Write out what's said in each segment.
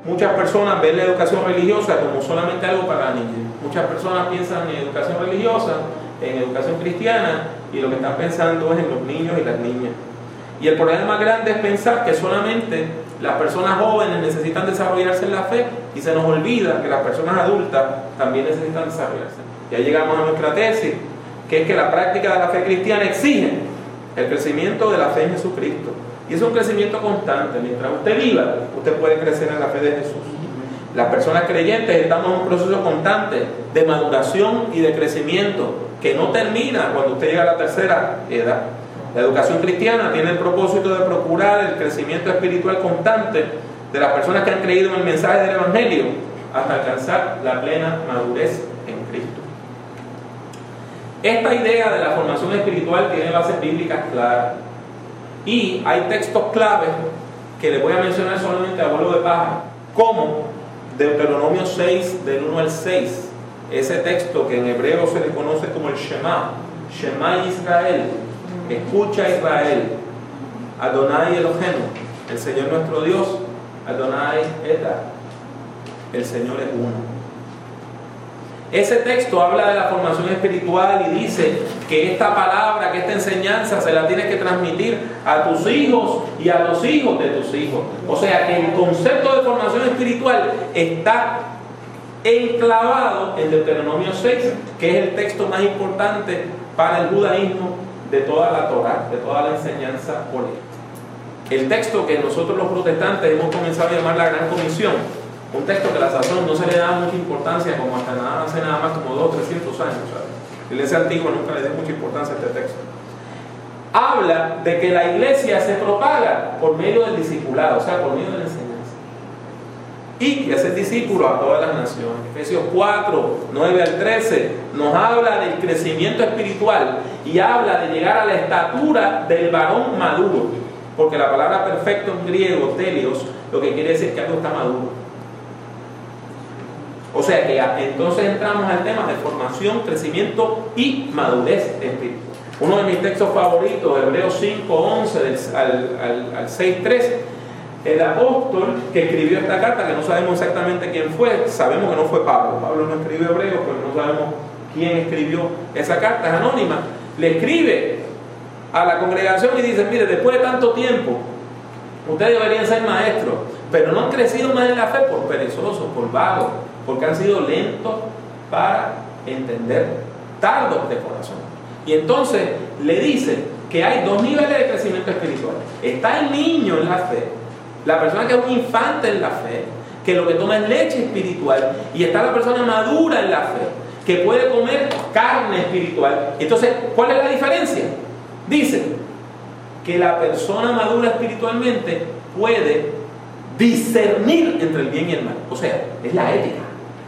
muchas personas ven la educación religiosa como solamente algo para niños. Muchas personas piensan en educación religiosa, en educación cristiana, y lo que están pensando es en los niños y las niñas. Y el problema más grande es pensar que solamente las personas jóvenes necesitan desarrollarse en la fe, y se nos olvida que las personas adultas también necesitan desarrollarse. Ya llegamos a nuestra tesis, que es que la práctica de la fe cristiana exige el crecimiento de la fe en Jesucristo. Y es un crecimiento constante. Mientras usted viva, usted puede crecer en la fe de Jesús. Las personas creyentes estamos en un proceso constante de maduración y de crecimiento que no termina cuando usted llega a la tercera edad. La educación cristiana tiene el propósito de procurar el crecimiento espiritual constante de las personas que han creído en el mensaje del Evangelio hasta alcanzar la plena madurez en Cristo. Esta idea de la formación espiritual tiene bases bíblicas claras, y hay textos claves que les voy a mencionar solamente a vuelo de pájaro, como Deuteronomio 6, del 1 al 6, ese texto que en hebreo se le conoce como el Shema, Shema Israel, escucha Israel, Adonai Elohenu, el Señor nuestro Dios, Adonai Echad, el Señor es uno. Ese texto habla de la formación espiritual y dice que esta palabra, que esta enseñanza se la tienes que transmitir a tus hijos y a los hijos de tus hijos. O sea que el concepto de formación espiritual está enclavado en Deuteronomio 6, que es el texto más importante para el judaísmo de toda la Torá, de toda la enseñanza política. El texto que nosotros los protestantes hemos comenzado a llamar la Gran Comisión, un texto que a la sazón no se le da mucha importancia, como hasta hace nada más como 200 o 300 años. La iglesia antigua nunca le dio mucha importancia a este texto. Habla de que la iglesia se propaga por medio del discipulado, o sea, por medio de la enseñanza, y que hace discípulos a todas las naciones. Efesios 4, 9 al 13 nos habla del crecimiento espiritual y habla de llegar a la estatura del varón maduro, porque la palabra perfecto en griego, telios, lo que quiere decir que algo está maduro. O sea que entonces entramos al tema de formación, crecimiento y madurez espiritual. Uno de mis textos favoritos, Hebreos 5, 11 al 6, 13, el apóstol que escribió esta carta, que no sabemos exactamente quién fue, sabemos que no fue Pablo. Pablo no escribió Hebreos, pero no sabemos quién escribió esa carta, es anónima. Le escribe a la congregación y dice: mire, después de tanto tiempo, ustedes deberían ser maestros, pero no han crecido más en la fe por perezosos, por vagos, porque han sido lentos para entender, tardos de corazón. Y entonces le dice que hay dos niveles de crecimiento espiritual. Está el niño en la fe, la persona que es un infante en la fe, que lo que toma es leche espiritual, y está la persona madura en la fe, que puede comer carne espiritual. Entonces, ¿cuál es la diferencia? Dice que la persona madura espiritualmente puede discernir entre el bien y el mal. O sea, es la ética.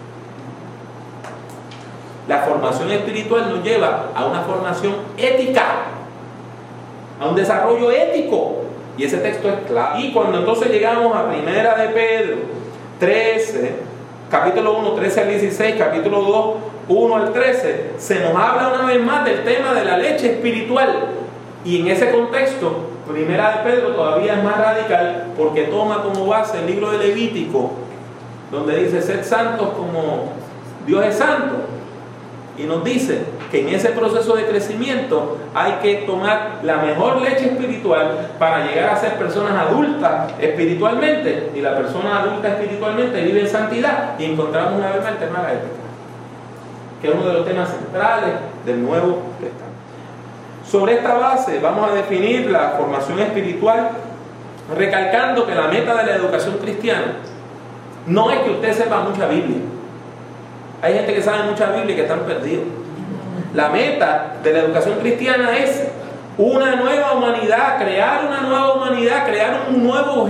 La formación espiritual nos lleva a una formación ética, a un desarrollo ético, y ese texto es claro. Y cuando entonces llegamos a Primera de Pedro 13, capítulo 1, 13 al 16, capítulo 2, 1 al 13, se nos habla una vez más del tema de la leche espiritual. Y en ese contexto, Primera de Pedro todavía es más radical, porque toma como base el libro de Levítico, donde dice: sed santos como Dios es santo. Y nos dice que en ese proceso de crecimiento hay que tomar la mejor leche espiritual para llegar a ser personas adultas espiritualmente. Y la persona adulta espiritualmente vive en santidad. Y encontramos una vez más el tema de la ética, que es uno de los temas centrales del Nuevo Testamento. Sobre esta base vamos a definir la formación espiritual, recalcando que la meta de la educación cristiana no es que usted sepa mucha Biblia. Hay gente que sabe mucha Biblia y que están perdidos. La meta de la educación cristiana es una nueva humanidad, crear una nueva humanidad, crear un nuevo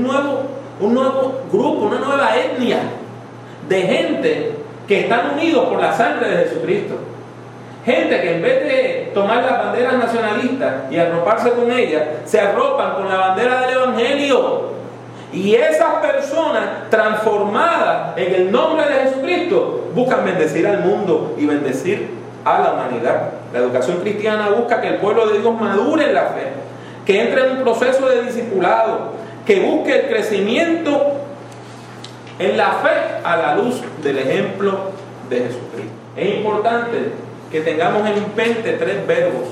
grupo, una nueva etnia de gente que están unidos por la sangre de Jesucristo. Gente que en vez de tomar las banderas nacionalistas y arroparse con ellas, se arropan con la bandera del Evangelio. Y esas personas transformadas en el nombre de Jesucristo buscan bendecir al mundo y bendecir a la humanidad. La educación cristiana busca que el pueblo de Dios madure en la fe, que entre en un proceso de discipulado, que busque el crecimiento En la fe a la luz del ejemplo de Jesucristo. Es importante que tengamos en mente 3 verbos.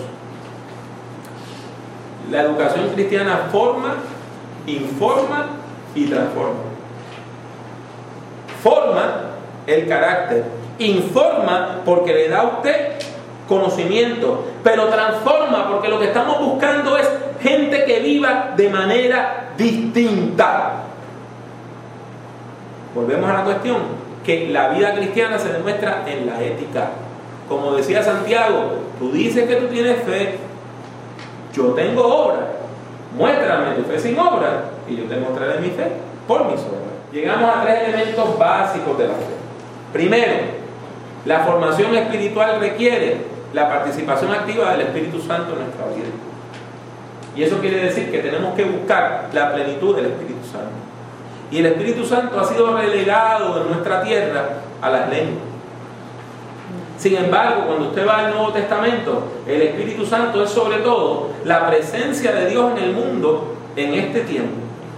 La educación cristiana forma, informa y transforma. Forma el carácter, informa porque le da a usted conocimiento, pero transforma porque lo que estamos buscando es gente que viva de manera distinta. Volvemos a la cuestión, que la vida cristiana se demuestra en la ética. Como decía Santiago, tú dices que tú tienes fe, yo tengo obra, muéstrame tu fe sin obra y yo te mostraré mi fe por mis obras. Llegamos a 3 elementos básicos de la fe. Primero, la formación espiritual requiere la participación activa del Espíritu Santo en nuestra vida. Y eso quiere decir que tenemos que buscar la plenitud del Espíritu Santo. Y el Espíritu Santo ha sido relegado en nuestra tierra a las lenguas. Sin embargo, cuando usted va al Nuevo Testamento, el Espíritu Santo es sobre todo la presencia de Dios en el mundo en este tiempo.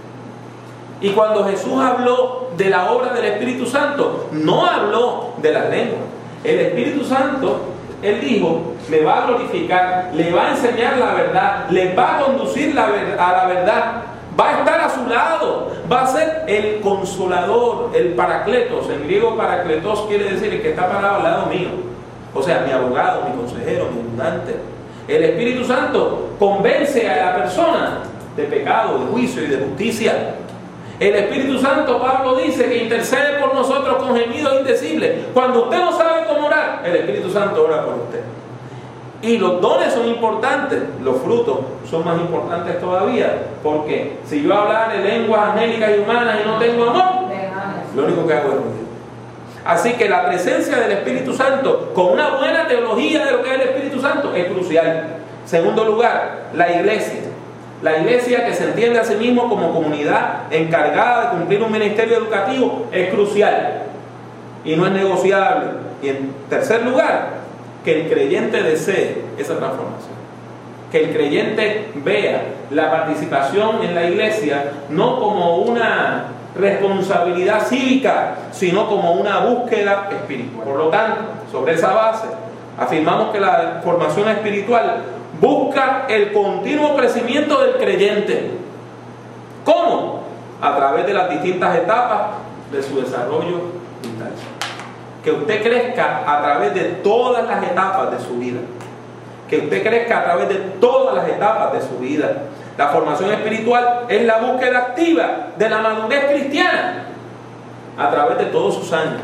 Y cuando Jesús habló de la obra del Espíritu Santo, no habló de las lenguas. El Espíritu Santo, Él dijo, le va a glorificar, le va a enseñar la verdad, le va a conducir a la verdad, va a estar a su lado, va a ser el consolador, el paracletos. En griego paracletos quiere decir el que está parado al lado mío. O sea, mi abogado, mi consejero, mi ayudante. El Espíritu Santo convence a la persona de pecado, de juicio y de justicia. El Espíritu Santo, Pablo dice, que intercede por nosotros con gemidos indecibles. Cuando usted no sabe cómo orar, el Espíritu Santo ora por usted. Y los dones son importantes, los frutos son más importantes todavía, porque si yo hablar de lenguas angélicas y humanas y no tengo amor, lo único que hago es ruido. Así que la presencia del Espíritu Santo, con una buena teología de lo que es el Espíritu Santo, es crucial. Segundo lugar, la iglesia. La iglesia, que se entiende a sí mismo como comunidad encargada de cumplir un ministerio educativo, es crucial y no es negociable. Y en tercer lugar, que el creyente desee esa transformación. Que el creyente vea la participación en la iglesia no como una responsabilidad cívica, sino como una búsqueda espiritual. Por lo tanto, sobre esa base, afirmamos que la formación espiritual busca el continuo crecimiento del creyente. ¿Cómo? A través de las distintas etapas de su desarrollo vital. Que usted crezca a través de todas las etapas de su vida. Que usted crezca a través de todas las etapas de su vida. La formación espiritual es la búsqueda activa de la madurez cristiana a través de todos sus años.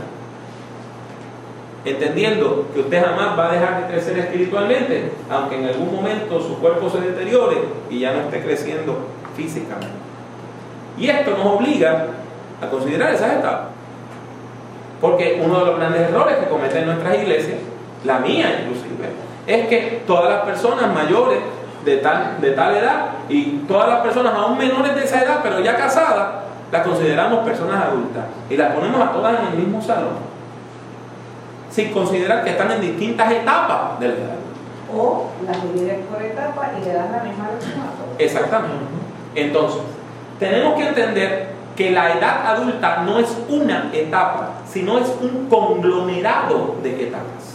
Entendiendo que usted jamás va a dejar de crecer espiritualmente, aunque en algún momento su cuerpo se deteriore y ya no esté creciendo físicamente. Y esto nos obliga a considerar esas etapas. Porque uno de los grandes errores que cometen nuestras iglesias, la mía inclusive, es que todas las personas mayores de tal edad y todas las personas aún menores de esa edad, pero ya casadas, las consideramos personas adultas y las ponemos a todas en el mismo salón, sin considerar que están en distintas etapas de la edad. O las dividen por etapas y le dan la misma lección a todos. Exactamente. Entonces, tenemos que entender que la edad adulta no es una etapa, sino es un conglomerado de etapas,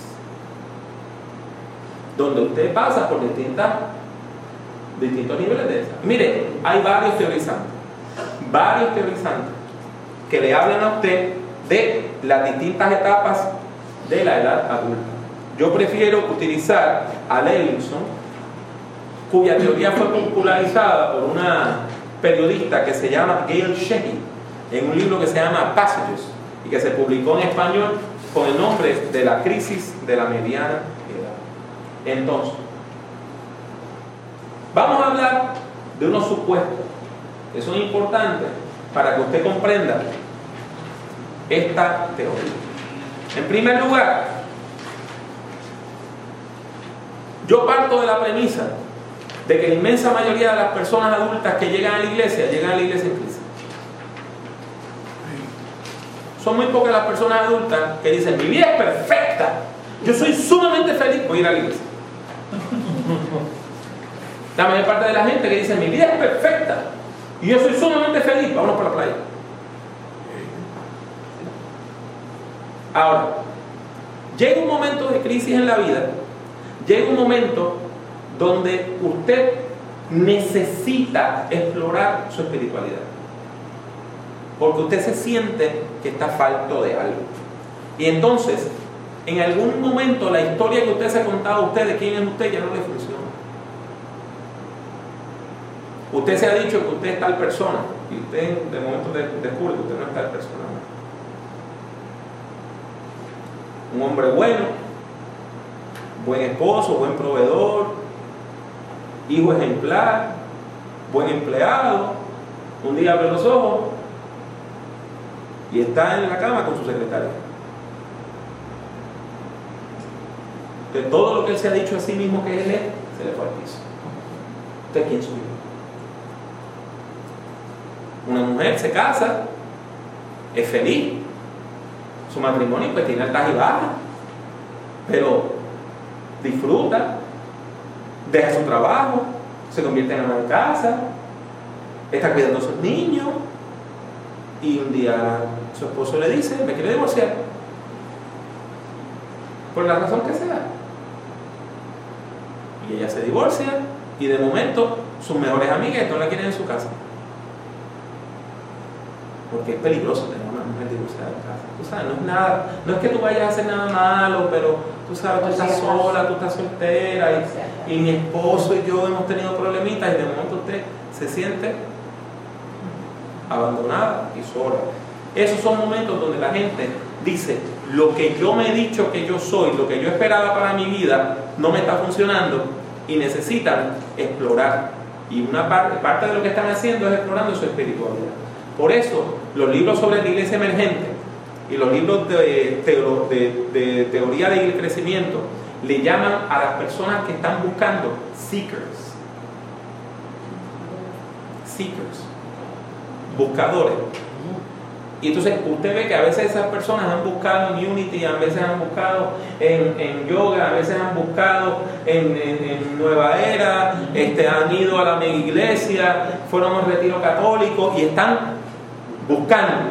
donde usted pasa por distintos niveles de etapas. Mire, hay varios teorizantes que le hablan a usted de las distintas etapas de la edad adulta. Yo prefiero utilizar a Levinson, cuya teoría fue popularizada por una periodista que se llama Gail Sheehy en un libro que se llama Passages y que se publicó en español con el nombre de la crisis de la mediana edad. Entonces, vamos a hablar de unos supuestos que son importantes para que usted comprenda esta teoría. En primer lugar, yo parto de la premisa de que la inmensa mayoría de las personas adultas que llegan a la iglesia en crisis. Son muy pocas las personas adultas que dicen, mi vida es perfecta, yo soy sumamente feliz, voy a ir a la iglesia. La mayor parte de la gente que dice, mi vida es perfecta y yo soy sumamente feliz, vámonos para la playa. Ahora, llega un momento de crisis en la vida, llega un momento donde usted necesita explorar su espiritualidad, porque usted se siente que está falto de algo. Y entonces, en algún momento, la historia que usted se ha contado a usted de quién es usted ya no le funciona. Usted se ha dicho que usted es tal persona, y usted de momento descubre que usted no es tal persona. Un hombre bueno, buen esposo, buen proveedor, hijo ejemplar, buen empleado. Un día abre los ojos y está en la cama con su secretaria. Que todo lo que él se ha dicho a sí mismo que él es, se le fue al piso. ¿Usted quién soy? Una mujer se casa, es feliz, su matrimonio pues tiene altas y bajas, pero disfruta, deja su trabajo, se convierte en ama de casa, está cuidando a sus niños, y un día su esposo le dice: me quiere divorciar, por la razón que sea, y ella se divorcia, y de momento sus mejores amigas no la quieren en su casa, porque es peligroso tener una mujer divorciada en casa. Tú sabes, no es nada, no es que tú vayas a hacer nada malo, pero tú sabes, tú estás sola, tú estás soltera, y mi esposo y yo hemos tenido problemitas, y de momento usted se siente abandonada y sola. Esos son momentos donde la gente dice: lo que yo me he dicho que yo soy, lo que yo esperaba para mi vida, no me está funcionando, y necesitan explorar. Y una parte de lo que están haciendo es explorando su espiritualidad. Por eso, los libros sobre la iglesia emergente y los libros de teoría del crecimiento le llaman a las personas que están buscando seekers, buscadores. Y entonces usted ve que a veces esas personas han buscado en Unity, a veces han buscado en yoga, a veces han buscado en Nueva Era, han ido a la mega iglesia, fueron a un retiro católico y están buscando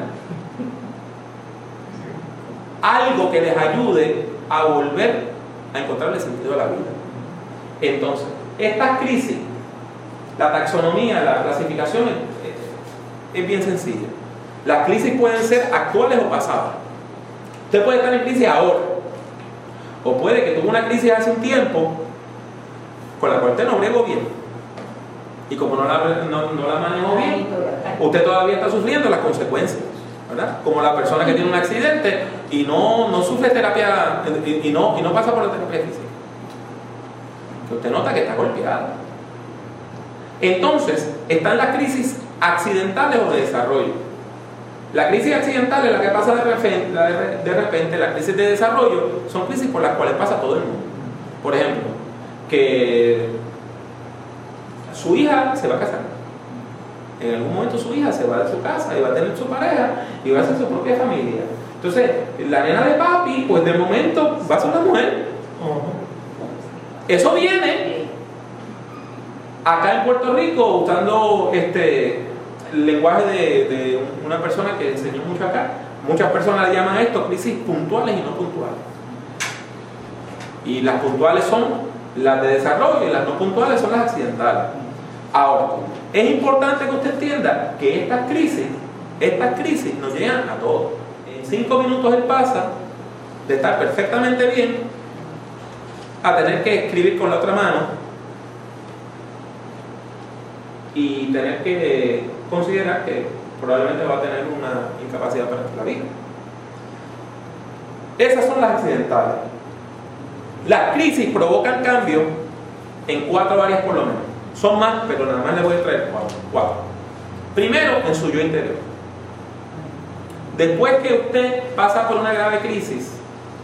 algo que les ayude a volver a encontrar el sentido de la vida. Entonces, estas crisis, la taxonomía, la clasificación es bien sencilla. Las crisis pueden ser actuales o pasadas. Usted puede estar en crisis ahora, o puede que tuvo una crisis hace un tiempo con la cual usted no bregó bien, y como no la manejó bien, usted todavía está sufriendo las consecuencias, ¿verdad? Como la persona que tiene un accidente y no sufre terapia y no pasa por la terapia física, que usted nota que está golpeada. Entonces están las crisis accidentales o de desarrollo. La crisis accidental es la que pasa de repente. La crisis de desarrollo son crisis por las cuales pasa todo el mundo. Por ejemplo, que su hija se va a casar. En algún momento su hija se va de su casa y va a tener su pareja y va a hacer su propia familia. Entonces, la nena de papi, pues de momento va a ser una mujer. Eso viene acá en Puerto Rico usando el lenguaje de una persona que enseñó mucho acá. Muchas personas le llaman a esto crisis puntuales y no puntuales. Y las puntuales son las de desarrollo y las no puntuales son las accidentales. Ahora, es importante que usted entienda que estas crisis nos llegan a todos. En 5 minutos él pasa de estar perfectamente bien a tener que escribir con la otra mano y tener que considerar que probablemente va a tener una incapacidad para la vida. Esas son las accidentales. Las crisis provocan cambios en 4 áreas por lo menos. Son más, pero nada más les voy a traer 4. Primero, en su yo interior. Después que usted pasa por una grave crisis,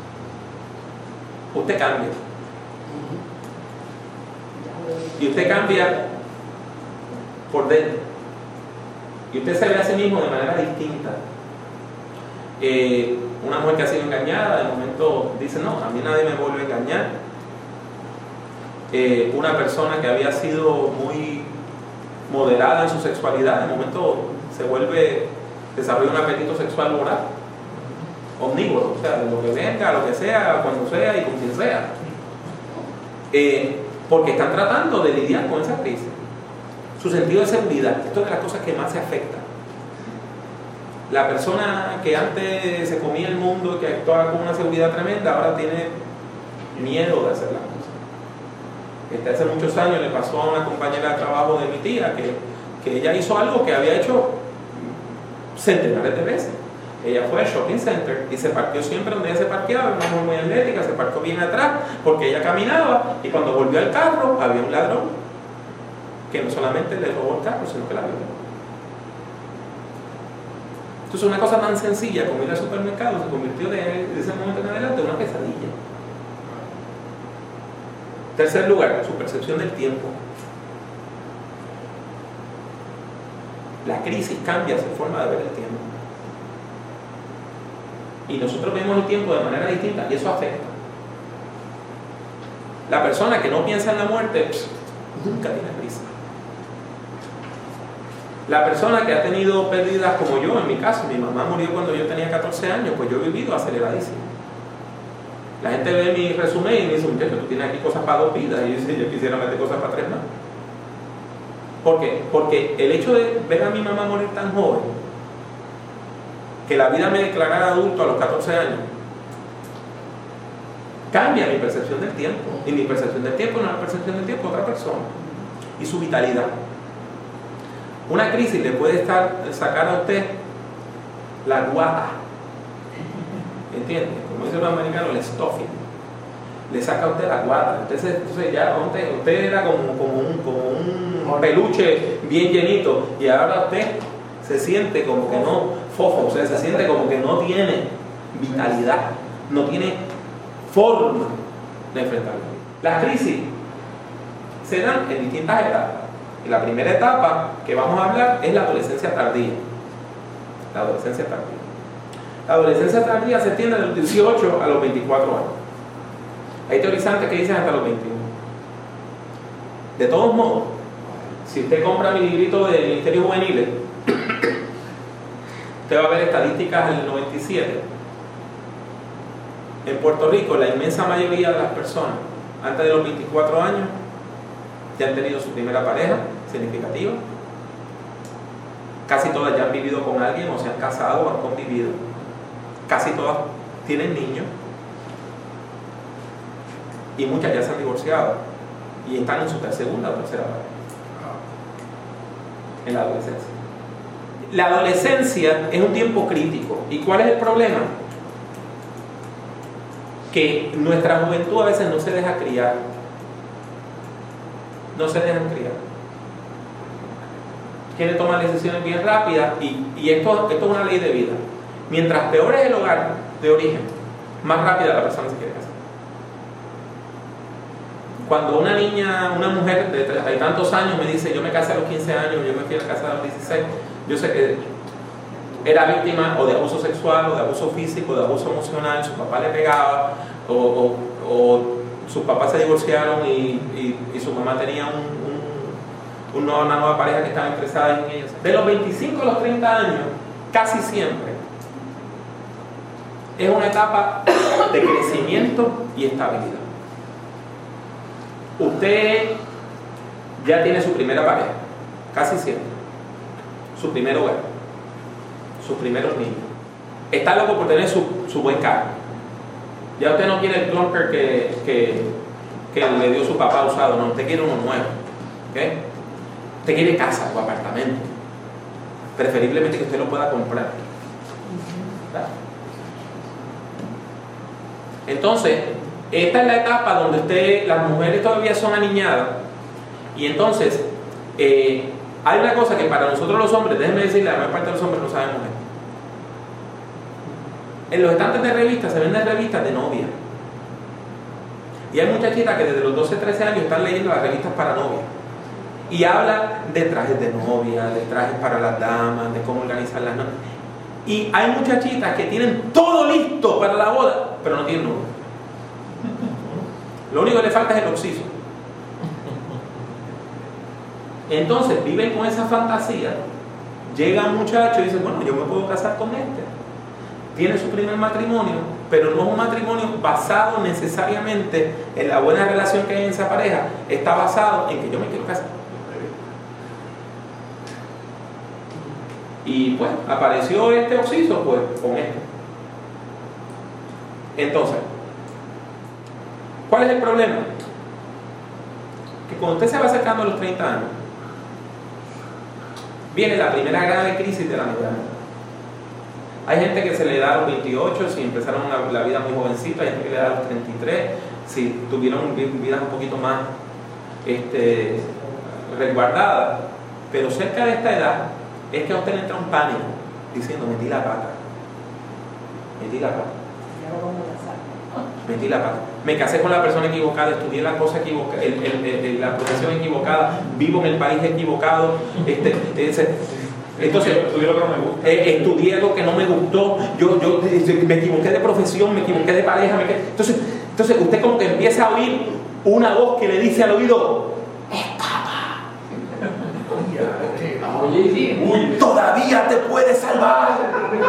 usted cambia. Y usted cambia por dentro. Y usted se ve a sí mismo de manera distinta. Una mujer que ha sido engañada, de momento dice: no, a mí nadie me vuelve a engañar. Una persona que había sido muy moderada en su sexualidad, de momento desarrolla un apetito sexual voraz. omnívoro, o sea, de lo que venga, lo que sea, cuando sea y con quien sea. Porque están tratando de lidiar con esa crisis. Su sentido de seguridad, esto es de las cosas que más se afecta. La persona que antes se comía el mundo y que actuaba con una seguridad tremenda, ahora tiene miedo de hacer las cosas. Hace muchos años le pasó a una compañera de trabajo de mi tía que ella hizo algo que había hecho centenares de veces. Ella fue al shopping center y se parqueó siempre donde ella se parqueaba, una mujer muy atlética, se parqueó bien atrás porque ella caminaba y cuando volvió al carro había un ladrón que no solamente le robó el carro, sino que la violó. Entonces una cosa tan sencilla como ir al supermercado se convirtió de ese momento en adelante en una pesadilla. Tercer lugar, su percepción del tiempo. La crisis cambia su forma de ver el tiempo. Y nosotros vemos el tiempo de manera distinta y eso afecta. La persona que no piensa en la muerte nunca tiene prisa. La persona que ha tenido pérdidas como yo, en mi caso, mi mamá murió cuando yo tenía 14 años, pues yo he vivido aceleradísimo. La gente ve mi resumen y me dice, muchacho, tú tienes aquí cosas para 2 vidas. Y yo dice, yo quisiera meter cosas para 3 más. ¿Por qué? Porque el hecho de ver a mi mamá morir tan joven, que la vida me declarara adulto a los 14 años, cambia mi percepción del tiempo. Y mi percepción del tiempo no es la percepción del tiempo de otra persona. Y su vitalidad. Una crisis le puede sacar a usted la guata. ¿Entiende? Como dice los americanos, el stuffing. Le saca a usted la guata. Entonces ya usted era como un peluche bien llenito y ahora usted se siente como que no fofo, o sea, se siente como que no tiene vitalidad, no tiene forma de enfrentarlo. Las crisis se dan en distintas etapas. Y la primera etapa que vamos a hablar es la adolescencia tardía. La adolescencia tardía. La adolescencia tardía se extiende de los 18 a los 24 años. Hay teorizantes que dicen hasta los 21. De todos modos, si usted compra mi librito de Ministerios Juveniles, usted va a ver estadísticas del 97. En Puerto Rico, la inmensa mayoría de las personas antes de los 24 años ya han tenido su primera pareja significativa. Casi todas ya han vivido con alguien o se han casado o han convivido. Casi todas tienen niños. Y muchas ya se han divorciado y están en su segunda o tercera pareja. En la adolescencia. La adolescencia es un tiempo crítico. ¿Y cuál es el problema? Que nuestra juventud a veces no se deja criar. No se dejan criar. Quieren tomar decisiones bien rápidas y esto es una ley de vida. Mientras peor es el hogar de origen, más rápida la persona se quiere casar. Cuando una niña, una mujer de 30 y tantos años me dice, yo me casé a los 15 años, yo me fui a casar a los 16, yo sé que era víctima o de abuso sexual, o de abuso físico, o de abuso emocional, su papá le pegaba, o sus papás se divorciaron y su mamá tenía una nueva pareja que estaba interesada en ellos. De los 25 a los 30 años, casi siempre, es una etapa de crecimiento y estabilidad. Usted ya tiene su primera pareja, casi siempre, su primer hogar, sus primeros niños. Está loco por tener su buen carro. Ya usted no quiere el clunker que le dio su papá usado, no, usted quiere uno nuevo. ¿Okay? Usted quiere casa o apartamento, preferiblemente que usted lo pueda comprar. ¿Verdad? Entonces, esta es la etapa donde las mujeres todavía son aniñadas. Y entonces, hay una cosa que para nosotros los hombres, déjenme decirle, la mayor parte de los hombres no saben mujer. En los estantes de revistas se venden revistas de novia. Y hay muchachitas que desde los 12, 13 años están leyendo las revistas para novia. Y habla de trajes de novia, de trajes para las damas, de cómo organizar las novias. Y hay muchachitas que tienen todo listo para la boda, pero no tienen novia. Lo único que le falta es el oxiso. Entonces viven con esa fantasía. Llega un muchacho y dice, bueno, yo me puedo casar con este. tiene su primer matrimonio, pero no es un matrimonio basado necesariamente en la buena relación que hay en esa pareja, está basado en que yo me quiero casar. Y pues apareció este occiso pues con esto. Entonces, ¿cuál es el problema? Que cuando usted se va acercando a los 30 años, viene la primera gran crisis de la mediana. Hay gente que se le da a los 28 si empezaron la vida muy jovencita, hay gente que le da a los 33 si tuvieron vidas un poquito más resguardadas. Pero cerca de esta edad es que a usted le entra un pánico diciendo: metí la pata, metí la pata, metí la pata, me casé con la persona equivocada, estudié la cosa equivocada, la profesión equivocada, vivo en el país equivocado, entonces estudié lo que no me gustó, yo me equivoqué de profesión, me equivoqué de pareja, entonces usted como que empieza a oír una voz que le dice al oído: escapa, todavía te puedes salvar,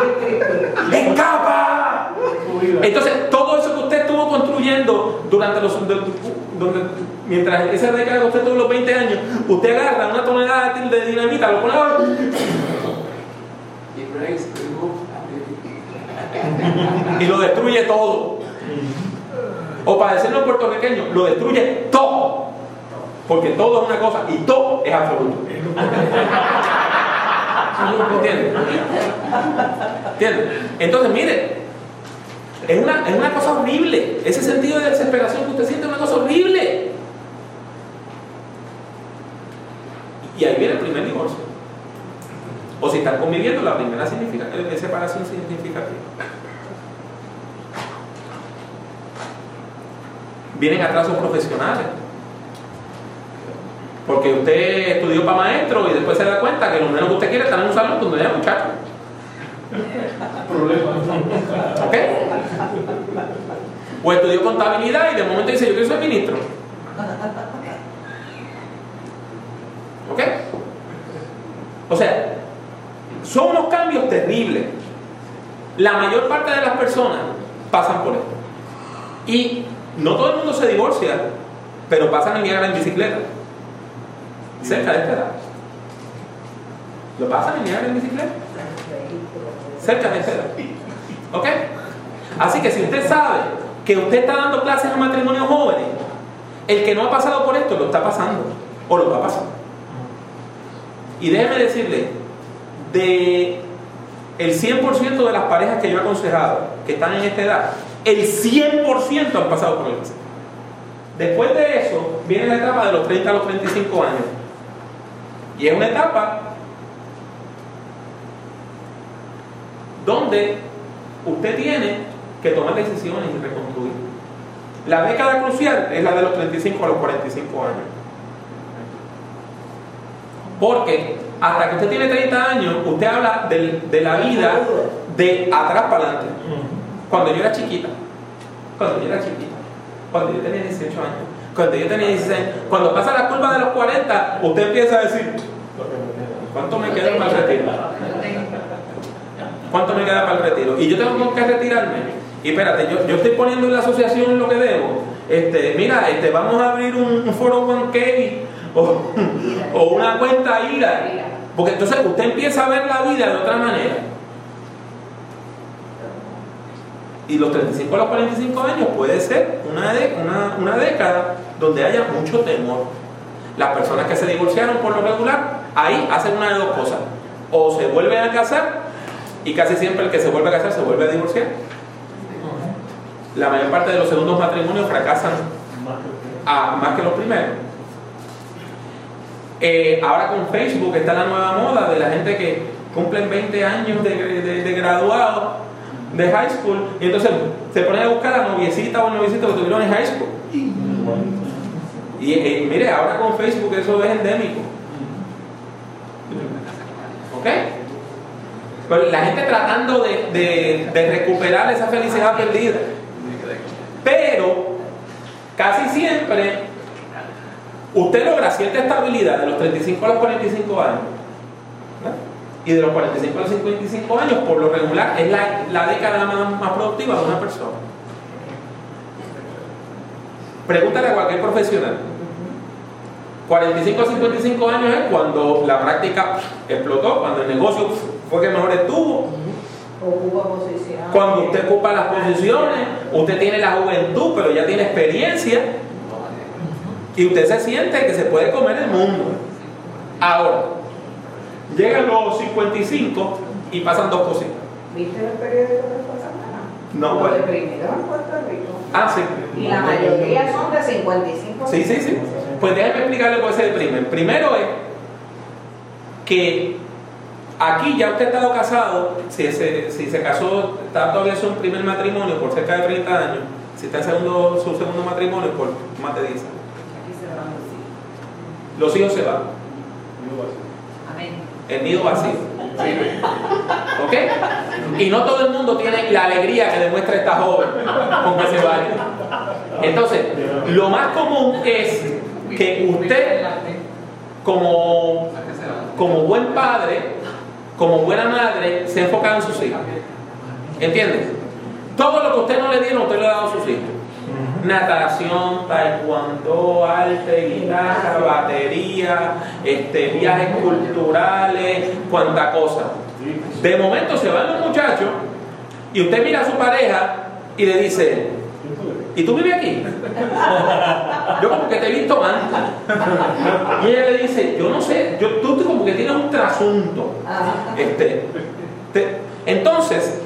escapa. Entonces todo eso que usted estuvo construyendo mientras esa década que usted tuvo los 20 años, usted agarra una tonelada de dinamita, lo pone y lo destruye todo. O para decirlo en puertorriqueño, lo destruye todo, porque todo es una cosa y todo es absoluto. ¿Entiendes? Entonces mire, es una cosa horrible. Ese sentido de desesperación que usted siente es una cosa horrible. Y ahí viene el primer divorcio. O si están conviviendo, la primera separación significativa. Vienen atrasos profesionales. Porque usted estudió para maestro y después se da cuenta que lo menos que usted quiere es estar en un salón donde haya muchachos. ¿Ok? O estudió contabilidad y de momento dice: yo quiero ser ministro. ¿Ok? O sea, son unos cambios terribles. La mayor parte de las personas pasan por esto. Y no todo el mundo se divorcia, pero pasan el Niágara en bicicleta. Cerca de esta edad. ¿Lo pasan el Niágara en bicicleta? Cerca de esta edad. ¿Ok? Así que si usted sabe que usted está dando clases a matrimonios jóvenes, el que no ha pasado por esto lo está pasando o lo va a pasar. Y déjeme decirle, de el 100% de las parejas que yo he aconsejado que están en esta edad, el 100% han pasado por eso. Después de eso viene la etapa de los 30 a los 35 años, y es una etapa donde usted tiene que tomar decisiones y reconstruir. La década crucial es la de los 35 a los 45 años. Porque hasta que usted tiene 30 años, usted habla de la vida de atrás para adelante. Cuando yo era chiquita, cuando yo tenía 18 años, cuando yo tenía 16, cuando pasa la curva de los 40, usted empieza a decir: ¿cuánto me queda para el retiro? ¿Cuánto me queda para el retiro? Y yo tengo que retirarme. Y espérate, yo estoy poniendo en la asociación lo que debo. Vamos a abrir un 401k o una cuenta IRA. Porque entonces usted empieza a ver la vida de otra manera. Y los 35 a los 45 años puede ser una década donde haya mucho temor. Las personas que se divorciaron por lo regular, ahí hacen una de dos cosas: o se vuelven a casar, y casi siempre el que se vuelve a casar se vuelve a divorciar. La mayor parte de los segundos matrimonios fracasan más que los primeros. Ahora con Facebook está la nueva moda de la gente que cumplen 20 años de graduado de high school, y entonces se ponen a buscar a la noviecita o el noviecito que tuvieron en high school. Y mire, ahora con Facebook eso es endémico. ¿Ok? Pero la gente tratando de recuperar esa felicidad perdida. Pero casi siempre usted logra cierta estabilidad de los 35 a los 45 años, ¿verdad? Y de los 45 a los 55 años, por lo regular, es la década más productiva de una persona. Pregúntale a cualquier profesional. 45 a 55 años es cuando la práctica explotó, cuando el negocio fue que mejor estuvo. Ocupa posiciones. Cuando usted ocupa las posiciones, usted tiene la juventud, pero ya tiene experiencia. Y usted se siente que se puede comer el mundo. Ahora, llegan los 55 y pasan dos cositas. ¿Viste los periódicos de esta semana? No, Los bueno. deprimidos en Puerto Rico. Ah, sí. Y la mayoría son de 55. Sí. Pues déjeme explicarle por qué se deprimen. Primero es que aquí ya usted ha estado casado, si se casó, está todavía en su primer matrimonio por cerca de 30 años, si está en su segundo matrimonio por más de 10 años. Aquí se van los hijos. Los hijos se van. Amén. El nido vacío. ¿Ok? Y no todo el mundo tiene la alegría que demuestra esta joven con que se vaya. Entonces, lo más común es que usted, como buen padre, como buena madre, se enfoca en sus hijos. ¿Entiendes? Todo lo que usted no le dieron, usted le ha dado a sus hijos. Natación, taekwondo, arte, guitarra, batería, viajes culturales, cuanta cosa. De momento se van los muchachos y usted mira a su pareja y le dice: ¿y tú vives aquí? Yo como que te he visto antes. Y ella le dice: yo no sé, tú como que tienes un trasunto. Entonces,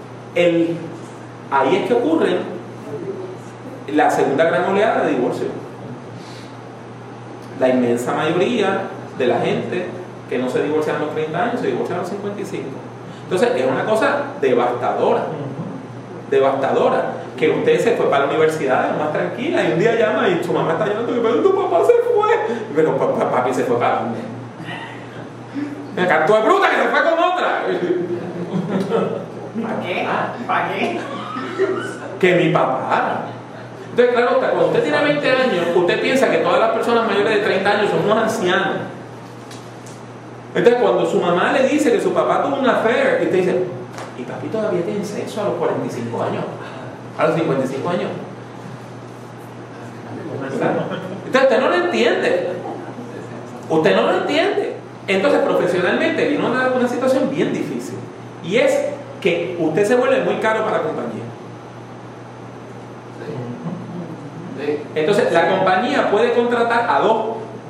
ahí es que ocurre la segunda gran oleada de divorcio. La inmensa mayoría de la gente que no se divorcia a los 30 años se divorcia a los 55. Entonces es una cosa devastadora. Que usted se fue para la universidad más tranquila y un día llama y su mamá está llamando y pero tu papá se fue. Pero papi se fue para dónde. Me cantó de bruta que se fue con otra. ¿Para qué? ¿Para qué? Que mi papá. Entonces, claro, cuando usted tiene 20 años, usted piensa que todas las personas mayores de 30 años son unos ancianos. Entonces, cuando su mamá le dice que su papá tuvo una affair, y usted dice: ¿y papi todavía tiene sexo a los 45 años? A los 55 años. ¿Verdad? Entonces, usted no lo entiende. Usted no lo entiende. Entonces, profesionalmente, vino una situación bien difícil. Y es que usted se vuelve muy caro para la compañía. Entonces, la compañía puede contratar a dos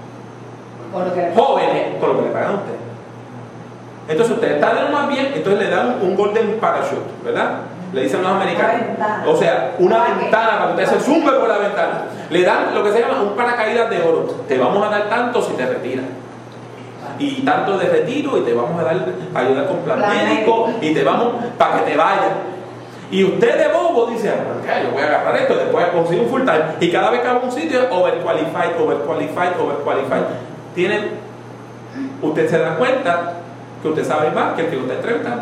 jóvenes con lo que le pagan a usted. Entonces, usted está de lo más bien, entonces le dan un golden parachute, ¿verdad? Le dicen los americanos. O sea, una ventana para que usted se zumbe por la ventana. Le dan lo que se llama un paracaídas de oro. Te vamos a dar tanto si te retiras. Y tanto de retiro, y te vamos a dar ayuda con plan médico, y te vamos para que te vayas. Y usted de bobo dice: okay, yo voy a agarrar esto, después consigo un full time. Y cada vez que va a un sitio es overqualified. Usted se da cuenta que usted sabe más que el que usted está entrevistando.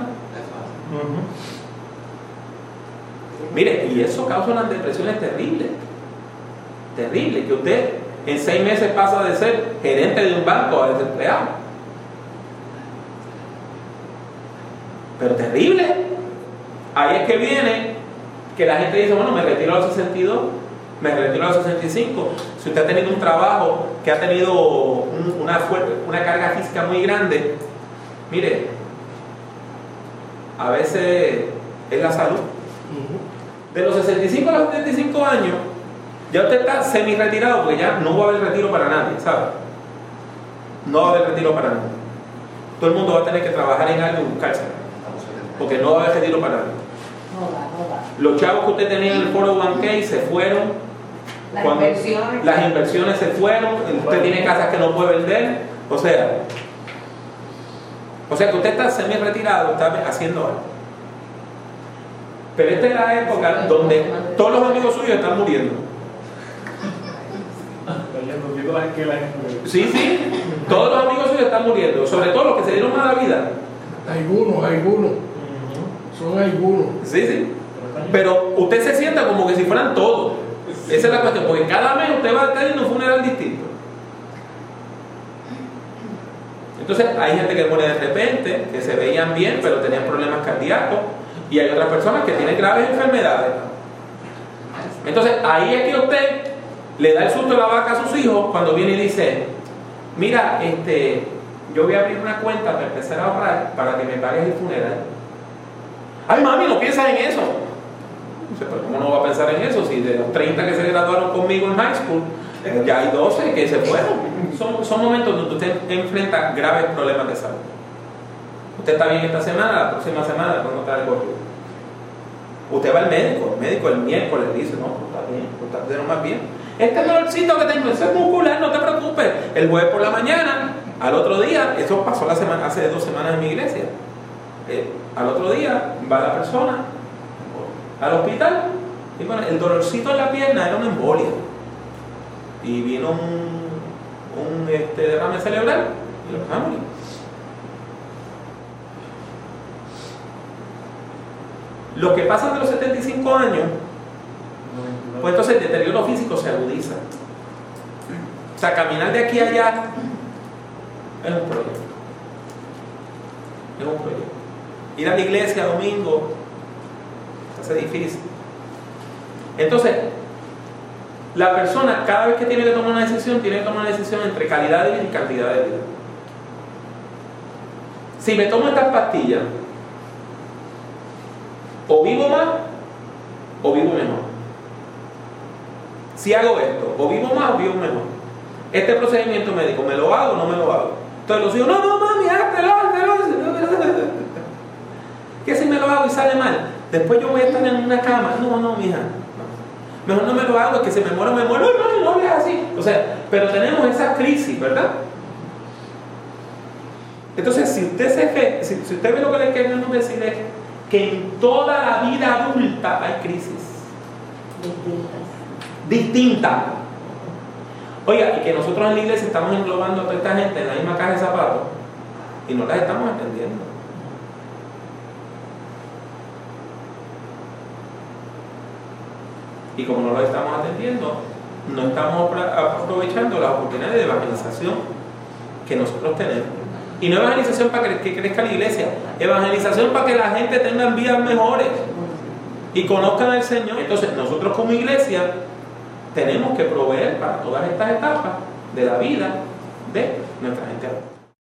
Mire, y eso causa unas depresiones terribles. Que usted en 6 meses pasa de ser gerente de un banco a desempleado. Pero terrible. Ahí es que viene que la gente dice: bueno, me retiro a los 62, me retiro a los 65. Si usted ha tenido un trabajo que ha tenido una carga física muy grande, mire, a veces es la salud. De los 65 a los 75 años, ya usted está semi-retirado, porque ya no va a haber retiro para nadie, ¿sabe? No va a haber retiro para nadie. Todo el mundo va a tener que trabajar en algo y buscarse, porque no va a haber retiro para nadie. No da. Los chavos que usted tenía en el 401k se fueron. Las inversiones se fueron. Usted tiene casas que no puede vender. O sea que usted está semi-retirado, está haciendo algo. Pero esta es la época donde todos los amigos suyos están muriendo. Sí, todos los amigos suyos están muriendo, sobre todo los que se dieron mala vida. Algunos. Son algunos. Sí. Pero usted se sienta como que si fueran todos. Esa es la cuestión, porque cada mes usted va a estar en un funeral distinto. Entonces hay gente que muere de repente, que se veían bien pero tenían problemas cardíacos, y hay otras personas que tienen graves enfermedades. Entonces ahí es que usted le da el susto a la vaca a sus hijos cuando viene y dice: mira, yo voy a abrir una cuenta para empezar a ahorrar para que me pagues el funeral. Ay, mami, no piensas en eso. Pero ¿cómo no va a pensar en eso si de los 30 que se graduaron conmigo en high school ya hay 12 que se fueron? Son momentos donde usted enfrenta graves problemas de salud. Usted está bien esta semana, la próxima semana después no está el corrido. Usted va al médico, el médico el miércoles dice: no, tú estás bien, tú estás de lo más bien. Este dolorcito que tengo, ese es muscular, no te preocupes. El jueves por la mañana, al otro día, eso pasó hace 2 semanas en mi iglesia. Al otro día va la persona al hospital y bueno, el dolorcito en la pierna era una embolia. Y vino un derrame cerebral y lo dejamos morir. Lo que pasa de los 75 años, pues entonces el deterioro físico se agudiza. O sea, caminar de aquí a allá es un problema. Es un problema. Ir a la iglesia domingo se hace difícil. Entonces, la persona cada vez que tiene que tomar una decisión, tiene que tomar una decisión entre calidad de vida y cantidad de vida. Si me tomo estas pastillas, o vivo más o vivo mejor. Si hago esto, o vivo más o vivo mejor. Este procedimiento médico, ¿me lo hago o no me lo hago? Entonces los hijos: no, mami, háztelo. ¿Qué si me lo hago y sale mal? Después yo voy a estar en una cama. No, mija. No. Mejor no me lo hago, es que si me muero. No, es así. O sea, pero tenemos esa crisis, ¿verdad? Entonces, si usted ve lo que le queremos decir es que en toda la vida adulta hay crisis distintas. Oiga, y que nosotros en la iglesia estamos englobando a toda esta gente en la misma caja de zapatos y no las estamos entendiendo. Y como no lo estamos atendiendo, no estamos aprovechando las oportunidades de evangelización que nosotros tenemos. Y no evangelización para que crezca la iglesia, evangelización para que la gente tenga vidas mejores y conozcan al Señor. Entonces nosotros como iglesia tenemos que proveer para todas estas etapas de la vida de nuestra gente.